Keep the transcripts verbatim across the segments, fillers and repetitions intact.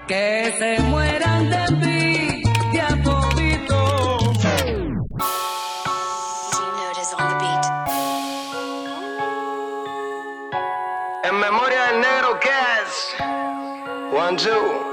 Que se mueran de envidia toditos. En memoria del negro Cass. One, two.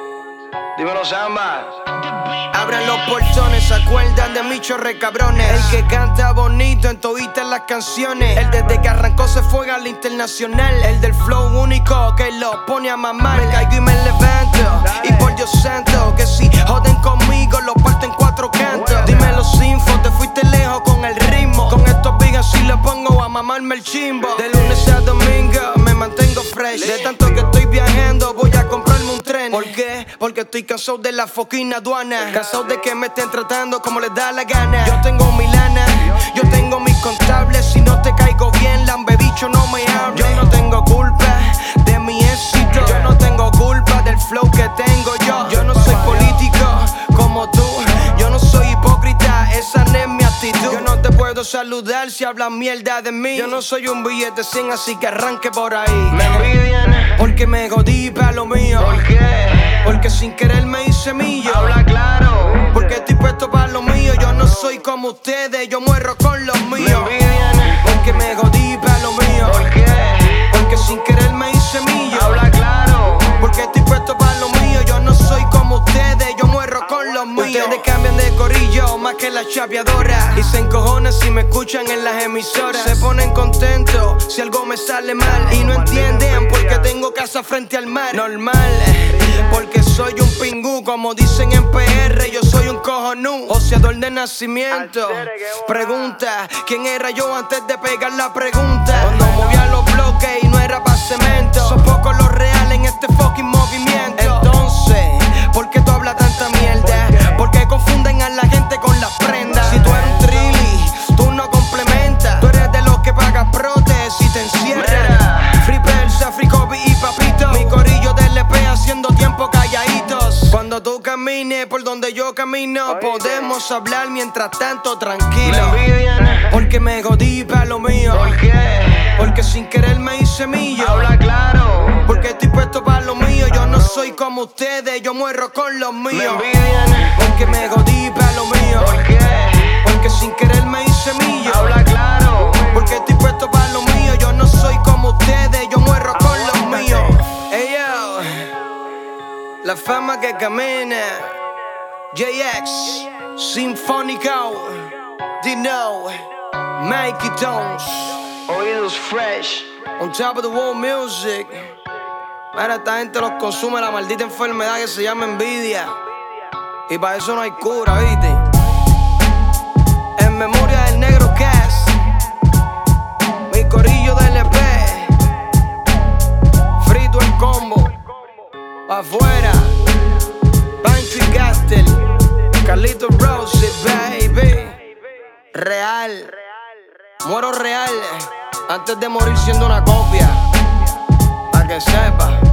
Dímelo, Samba. Abran los portones, se acuerdan de mis chorre cabrones. El que canta bonito en toditas las canciones. El desde que arrancó se fue al internacional. El del flow único que lo pone a mamar. Me caigo y me levanto, y por Dios santo, que si joden conmigo lo parto en cuatro cantos. Dímelo Sinfo, te fuiste lejos con el ritmo. Con estos bigas si le pongo a mamarme el chimbo. De lunes a domingo me mantengo fresh. De tanto que estoy viajando voy a comprarme un tren. ¿Por qué? Porque estoy cansado de la fucking aduana. Cansado de que me estén tratando como les da la gana. Yo tengo mi lana, yo tengo mis contables. Si no te caigo bien, lambebicho, no me hables. Yo no tengo culpa de mi éxito. Yo no tengo culpa del flow que tengo yo. Yo no soy político como tú. Yo no soy hipócrita, esa no es mi actitud. Yo no te puedo saludar si hablas mierda de mí. Yo no soy un billete cien, así que arranque por ahí. Me envidian. Porque me jodí pa' lo mío. ¿Por qué? Porque sin querer me hice millo. Habla claro. Porque estoy puesto pa' lo mío. Yo no soy como ustedes, yo muero con los Me míos. envidian. Porque me jodí pa' lo mío. ¿Por qué? Porque sin querer me hice millo. Habla claro. Porque estoy puesto pa' lo mío. Yo no soy como ustedes, yo muero con los míos. Ustedes cambian de corillo más que la chapeadora. Y se encojonan si me escuchan en las emisoras. Se ponen contentos si algo me sale mal. Y no entienden porque tengo casa frente al mar. Normal, porque soy un pingú, como dicen en P R. Yo soy un cojonú, oceador de nacimiento. Pregunta, ¿quién era yo antes de pegar la pregunta? Cuando movía los bloques y no era pa' cemento. Son pocos los reales en este fucking movimiento. Entonces, ¿por qué tú hablas tanta mierda? ¿Por qué confunden a la gente con las prendas? Si tú eres un trilly, tú no complementas. Tú eres de los que pagas protes y te encierran. Free Persa, Free Kobe y Papito. Mi corillo de L P haciendo tiempo calladitos. Cuando tú camines por donde yo camino, podemos hablar mientras tanto tranquilo. Me envidian. Porque me jodí pa' lo mío. ¿Por qué? Porque sin querer me hice millo. Habla claro. Porque estoy puesto pa' lo mío. Yo no soy como ustedes, yo muero con los Me míos. envidian. Porque me jodí pa' lo mío. ¿Por qué? Porque sin querer me hice millo. Habla claro. Porque estoy puesto pa' lo mío. Yo no soy como ustedes, yo muero con los míos. Ey yo, la fama que camina. J X, Sinfónico, Dino, Mikey Tones, Oídos fresh. on top of the world music. Mira, esta gente los consume la maldita enfermedad que se llama envidia. Y para eso no hay cura, ¿viste? En memoria del negro Cass, mi corillo de L P, frito el combo, pa' afuera, Pancho y Gastel, Carlito Rose, baby. Real, muero real, antes de morir siendo una copia, pa' que sepa.